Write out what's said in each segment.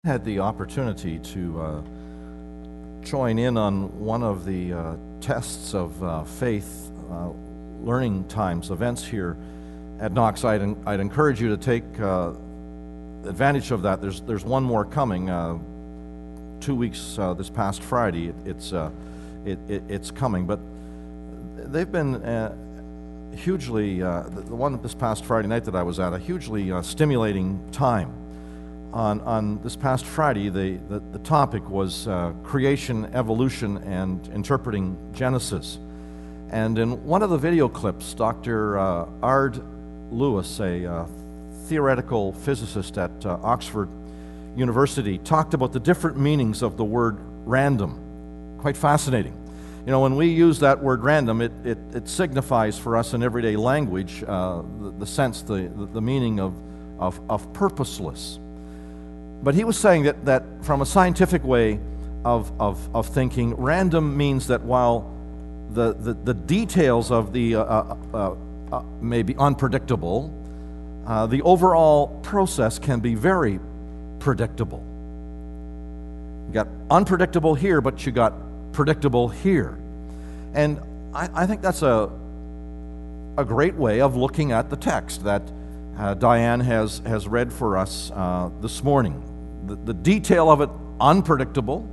Had the opportunity to join in on one of the tests of faith learning times, events here at Knox. I'd encourage you to take advantage of that. There's one more coming, 2 weeks this past Friday. It's coming, but they've been hugely, the one this past Friday night that I was at, a hugely stimulating time. On this past Friday, the topic was creation, evolution, and interpreting Genesis. And in one of the video clips, Dr. Ard Lewis, a theoretical physicist at Oxford University, talked about the different meanings of the word random. Quite fascinating. You know, when we use that word random, it signifies for us in everyday language the sense, the meaning of purposeless. But he was saying that from a scientific way of thinking, random means that while the details of the may be unpredictable, the overall process can be very predictable. You got unpredictable here, but you got predictable here. And I think that's a great way of looking at the text that Diane has read for us this morning. The detail of it, unpredictable.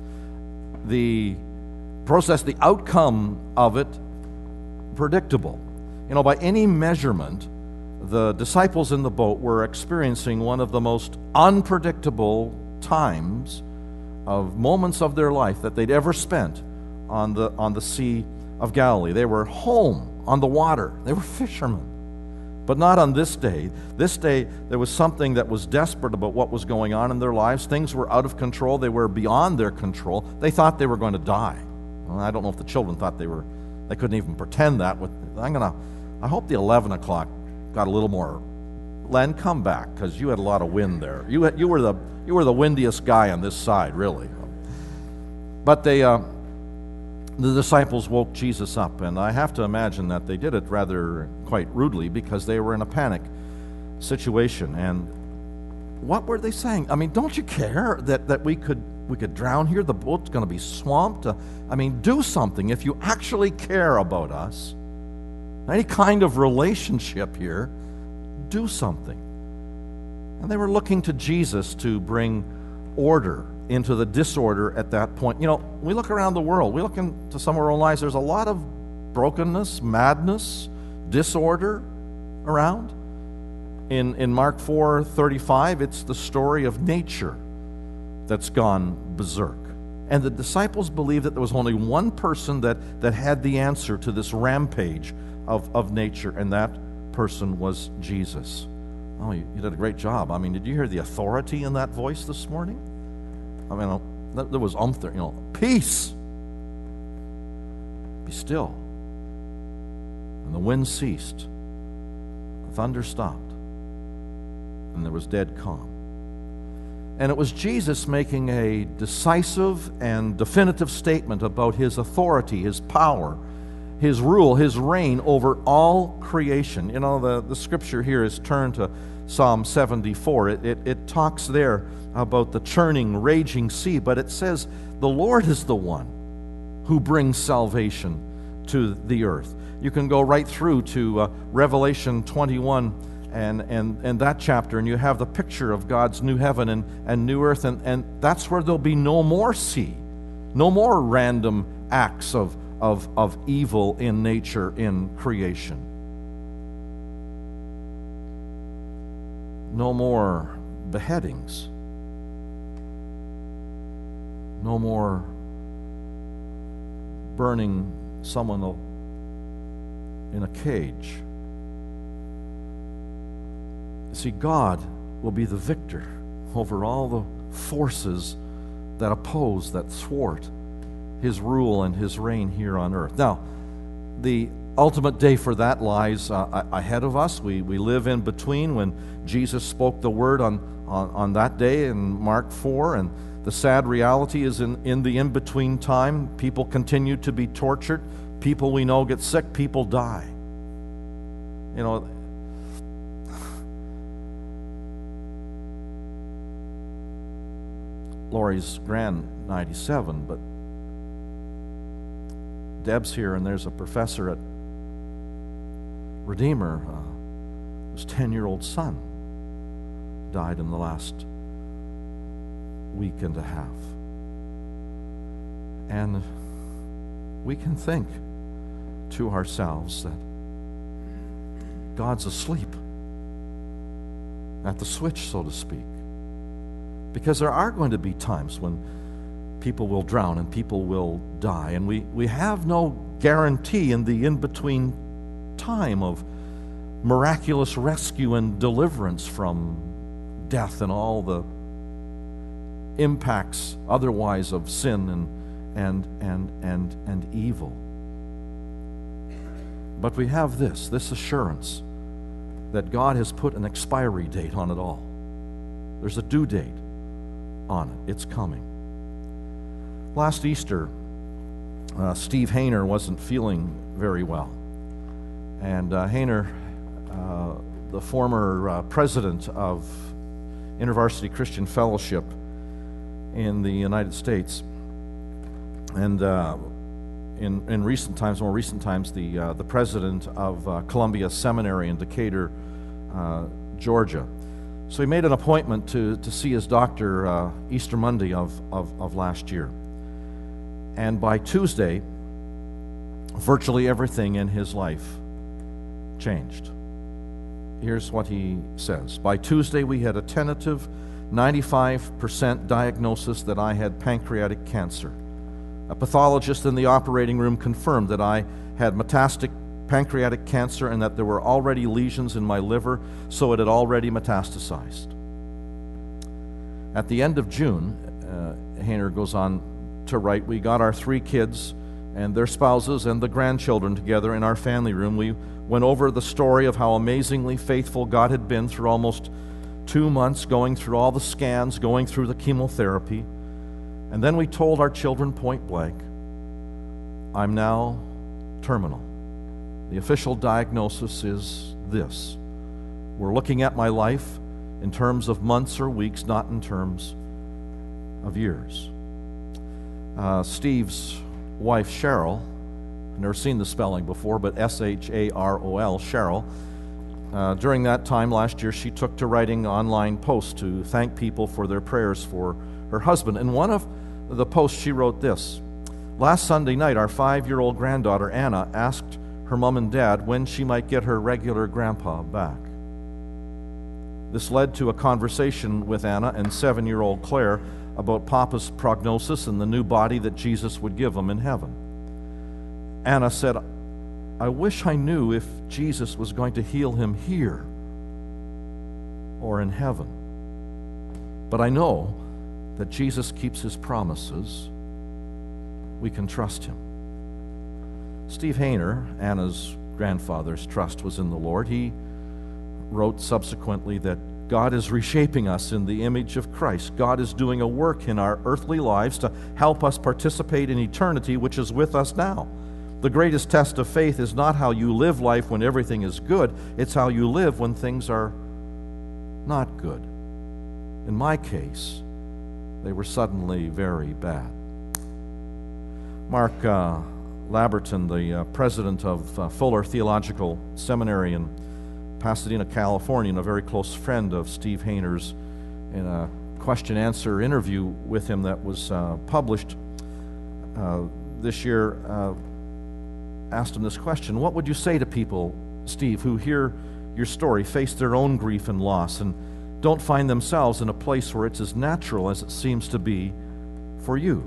The process, the outcome of it, predictable. You know, by any measurement, the disciples in the boat were experiencing one of the most unpredictable times of moments of their life that they'd ever spent on the Sea of Galilee. They were home on the water. They were fishermen. But not on this day. This day, there was something that was desperate about what was going on in their lives. Things were out of control. They were beyond their control. They thought they were going to die. Well, I don't know if the children thought they couldn't even pretend that. I hope the 11 o'clock got a little more. Len, come back, because you had a lot of wind there. You were the windiest guy on this side, really. But the disciples woke Jesus up, and I have to imagine that they did it rather quite rudely because they were in a panic situation. And what were they saying? I mean, don't you care that we could drown here? The boat's going to be swamped. Do something if you actually care about us. Any kind of relationship here, do something. And they were looking to Jesus to bring order into the disorder at that point. You know, we look around the world, we look into some of our own lives, there's a lot of brokenness, madness, disorder around. In Mark 4:35, it's the story of nature that's gone berserk. And the disciples believed that there was only one person that had the answer to this rampage of nature, and that person was Jesus. Oh, you did a great job. Did you hear the authority in that voice this morning? There was peace. Be still. And the wind ceased. The thunder stopped. And there was dead calm. And it was Jesus making a decisive and definitive statement about his authority, his power, his rule, his reign over all creation. You know, the scripture here is turned to Psalm 74. It talks there about the churning, raging sea, but it says the Lord is the one who brings salvation to the earth. You can go right through to Revelation 21 and that chapter, and you have the picture of God's new heaven and new earth, and that's where there'll be no more sea, no more random acts of evil in nature, in creation. No more beheadings. No more burning someone in a cage. See, God will be the victor over all the forces that oppose, that thwart his rule and his reign here on earth. Now, the ultimate day for that lies ahead of us. We live in between when Jesus spoke the word on that day in Mark 4, and the sad reality is in the in-between time, people continue to be tortured, people we know get sick, people die. You know, Lori's grand 97, but Deb's here, and there's a professor at Redeemer. His 10-year-old son died in the last week and a half. And we can think to ourselves that God's asleep at the switch, so to speak. Because there are going to be times when people will drown and people will die, and we have no guarantee in the in-between time of miraculous rescue and deliverance from death and all the impacts otherwise of sin and evil. But we have this assurance that God has put an expiry date on it all. There's a due date on it. It's coming. Last Easter, Steve Hayner wasn't feeling very well. And Hayner, the former president of InterVarsity Christian Fellowship in the United States, and in recent times, more recent times, the president of Columbia Seminary in Decatur, Georgia. So he made an appointment to see his doctor Easter Monday of last year. And by Tuesday, virtually everything in his life changed. Here's what he says. By Tuesday, we had a tentative 95% diagnosis that I had pancreatic cancer. A pathologist in the operating room confirmed that I had metastatic pancreatic cancer and that there were already lesions in my liver, so it had already metastasized. At the end of June, Hayner goes on to write, we got our 3 kids and their spouses and the grandchildren together in our family room. We went over the story of how amazingly faithful God had been through almost 2 months, going through all the scans, going through the chemotherapy. And then we told our children point blank, I'm now terminal. The official diagnosis is this. We're looking at my life in terms of months or weeks, not in terms of years. Steve's wife, Cheryl, I've never seen the spelling before, but S-H-A-R-O-L, Cheryl. During that time last year, she took to writing online posts to thank people for their prayers for her husband. In one of the posts, she wrote this. Last Sunday night, our 5-year-old granddaughter, Anna, asked her mom and dad when she might get her regular grandpa back. This led to a conversation with Anna and 7-year-old Claire about Papa's prognosis and the new body that Jesus would give him in heaven. Anna said, I wish I knew if Jesus was going to heal him here or in heaven. But I know that Jesus keeps his promises. We can trust him. Steve Hayner, Anna's grandfather's trust was in the Lord. He wrote subsequently that God is reshaping us in the image of Christ. God is doing a work in our earthly lives to help us participate in eternity, which is with us now. The greatest test of faith is not how you live life when everything is good, it's how you live when things are not good. In my case, they were suddenly very bad. Mark Laberton, the president of Fuller Theological Seminary in Pasadena, California, and a very close friend of Steve Hayner's, in a question-answer interview with him that was published this year, asked him this question. What would you say to people, Steve, who hear your story, face their own grief and loss, and don't find themselves in a place where it's as natural as it seems to be for you?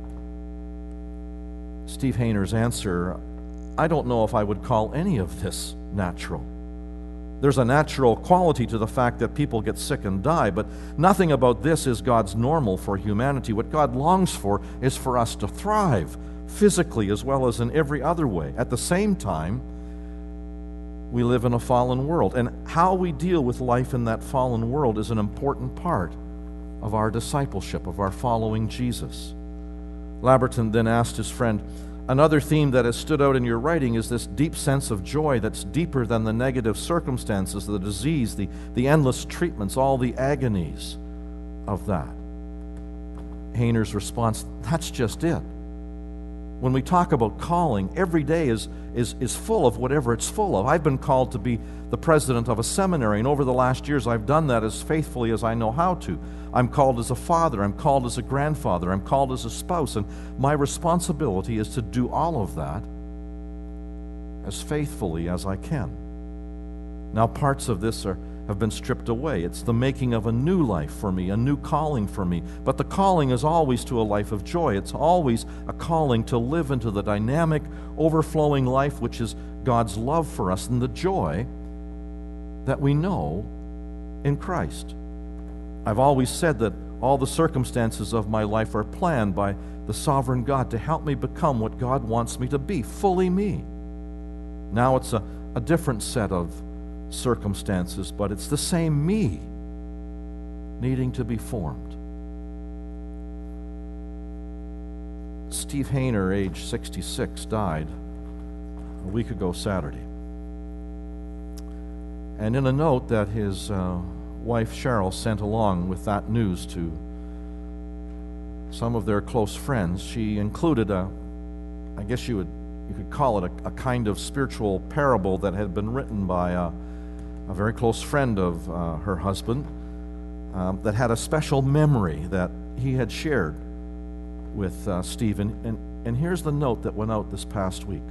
Steve Hayner's answer, I don't know if I would call any of this natural. There's a natural quality to the fact that people get sick and die, but nothing about this is God's normal for humanity. What God longs for is for us to thrive, physically as well as in every other way. At the same time, we live in a fallen world, and how we deal with life in that fallen world is an important part of our discipleship, of our following Jesus. Laberton then asked his friend, another theme that has stood out in your writing is this deep sense of joy that's deeper than the negative circumstances, the disease, the endless treatments, all the agonies of that. Hayner's response, that's just it. When we talk about calling, every day is full of whatever it's full of. I've been called to be the president of a seminary, and over the last years I've done that as faithfully as I know how to. I'm called as a father, I'm called as a grandfather, I'm called as a spouse, and my responsibility is to do all of that as faithfully as I can. Now, parts of this have been stripped away. It's the making of a new life for me, a new calling for me. But the calling is always to a life of joy. It's always a calling to live into the dynamic, overflowing life which is God's love for us and the joy that we know in Christ. I've always said that all the circumstances of my life are planned by the sovereign God to help me become what God wants me to be, fully me. Now it's a different set of circumstances, but it's the same me needing to be formed. Steve Hayner, age 66, died a week ago Saturday. And in a note that his wife Cheryl sent along with that news to some of their close friends, she included I guess you could call it a kind of spiritual parable that had been written by a very close friend of her husband that had a special memory that he had shared with Steve. And here's the note that went out this past week.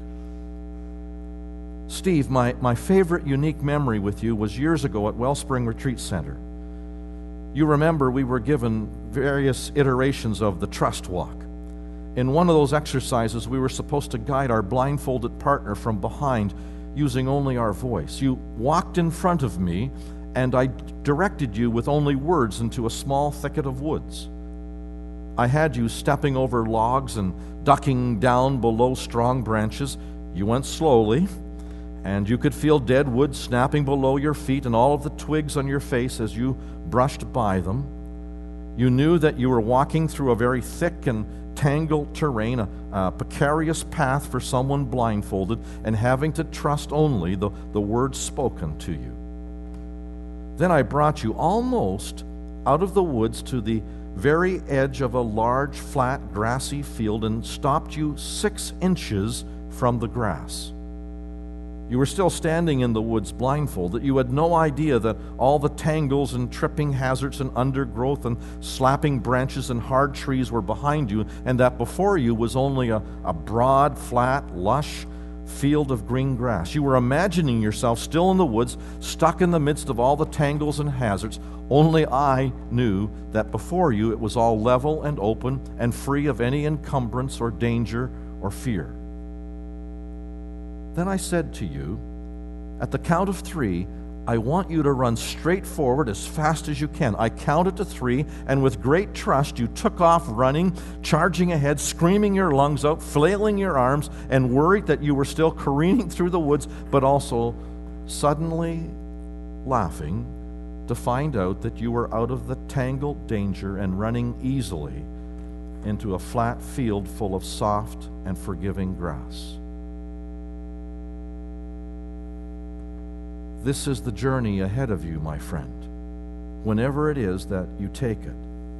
Steve, my favorite unique memory with you was years ago at Wellspring Retreat Center. You remember we were given various iterations of the trust walk. In one of those exercises, we were supposed to guide our blindfolded partner from behind using only our voice. You walked in front of me, and I directed you with only words into a small thicket of woods. I had you stepping over logs and ducking down below strong branches. You went slowly, and you could feel dead wood snapping below your feet and all of the twigs on your face as you brushed by them. You knew that you were walking through a very thick and tangled terrain, a precarious path for someone blindfolded and having to trust only the words spoken to you. Then I brought you almost out of the woods to the very edge of a large, flat, grassy field and stopped you 6 inches from the grass. You were still standing in the woods blindfolded. You had no idea that all the tangles and tripping hazards and undergrowth and slapping branches and hard trees were behind you, and that before you was only a broad, flat, lush field of green grass. You were imagining yourself still in the woods, stuck in the midst of all the tangles and hazards. Only I knew that before you it was all level and open and free of any encumbrance or danger or fear. Then I said to you, at the count of 3, I want you to run straight forward as fast as you can. I counted to 3, and with great trust you took off running, charging ahead, screaming your lungs out, flailing your arms, and worried that you were still careening through the woods, but also suddenly laughing to find out that you were out of the tangled danger and running easily into a flat field full of soft and forgiving grass. This is the journey ahead of you, my friend, whenever it is that you take it.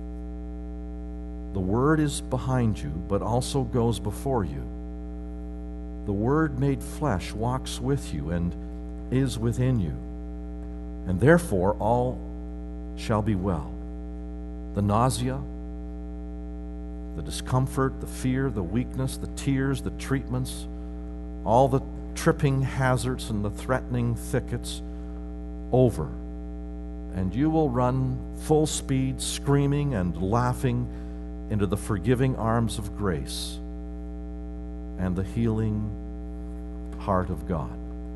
The Word is behind you, but also goes before you. The Word made flesh walks with you and is within you, and therefore all shall be well. The nausea, the discomfort, the fear, the weakness, the tears, the treatments, all the tripping hazards and the threatening thickets over, and you will run full speed, screaming and laughing into the forgiving arms of grace and the healing heart of God.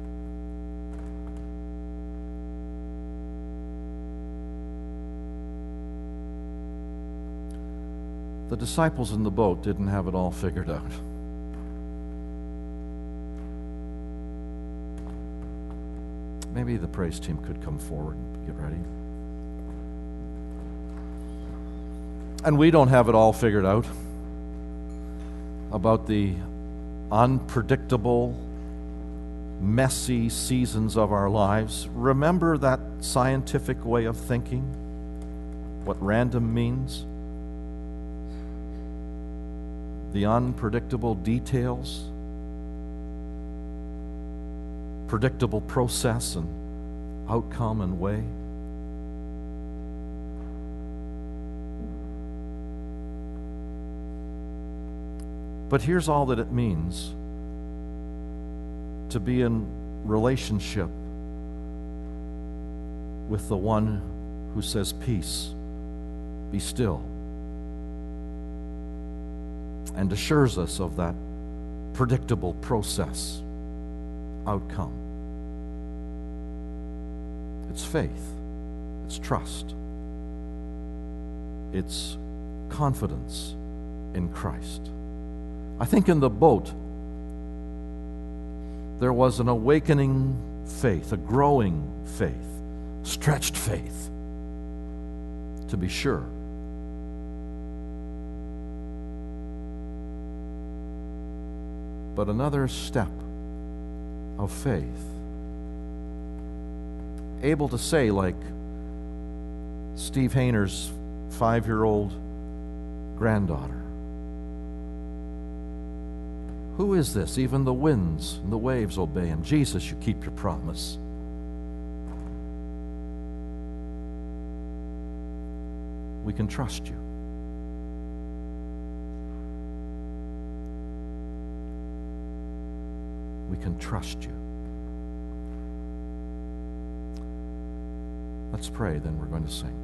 The disciples in the boat didn't have it all figured out. Maybe the praise team could come forward and get ready. And we don't have it all figured out about the unpredictable, messy seasons of our lives. Remember that scientific way of thinking? What random means? the unpredictable details, predictable process and outcome and way. But here's all that it means to be in relationship with the one who says, "Peace, be still," and assures us of that predictable process, outcome. It's faith, it's trust, it's confidence in Christ. I think in the boat there was an awakening faith, a growing faith, stretched faith, to be sure. But another step of faith, able to say, like Steve Hayner's 5-year-old granddaughter, "Who is this? Even the winds and the waves obey him. Jesus, you keep your promise." We can trust you. We can trust you. Let's pray, then we're going to sing.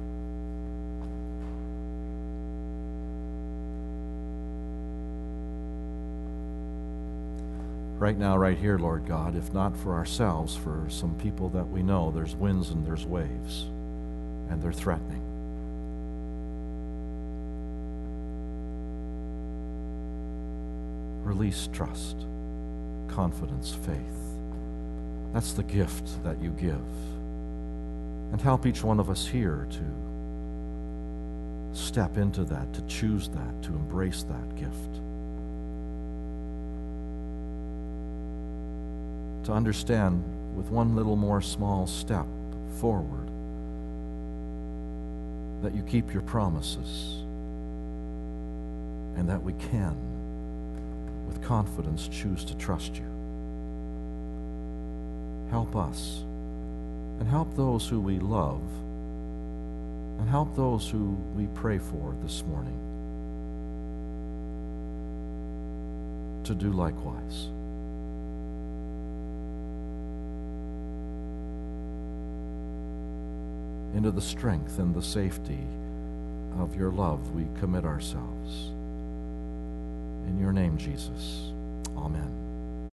Right now, right here, Lord God, if not for ourselves, for some people that we know, there's winds and there's waves, and they're threatening. Release trust, confidence, faith. That's the gift that you give. And help each one of us here to step into that, to choose that, to embrace that gift. To understand with one little more small step forward that you keep your promises and that we can, with confidence, choose to trust you. Help us and help those who we love and help those who we pray for this morning to do likewise. Into the strength and the safety of your love we commit ourselves. In your name, Jesus. Amen.